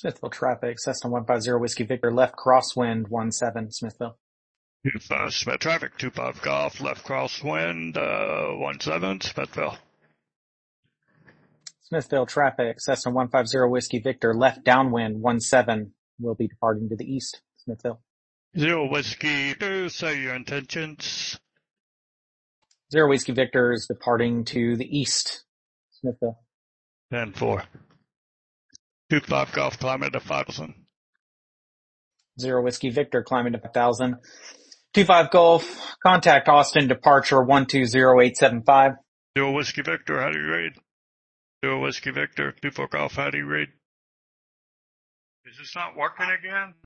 Smithville traffic, Cessna 150 Whiskey Victor, left crosswind 17, Smithville. 25 Smith traffic, 25 Golf, left crosswind, 17, Smithville. Smithville traffic, Cessna 150 Whiskey Victor, left downwind 17, will be departing to the east, Smithville. 0 Whiskey 2, say your intentions. 0 Whiskey Victor is departing to the east, Smithville. 10-4. 25 Golf, climbing to 5,000. 0 Whiskey Victor, climbing to 5,000. 25 Golf, contact Austin, departure 120875. 0 Whiskey Victor, how do you read? 0 Whiskey Victor, 24 Golf, how do you read? Is this not working again?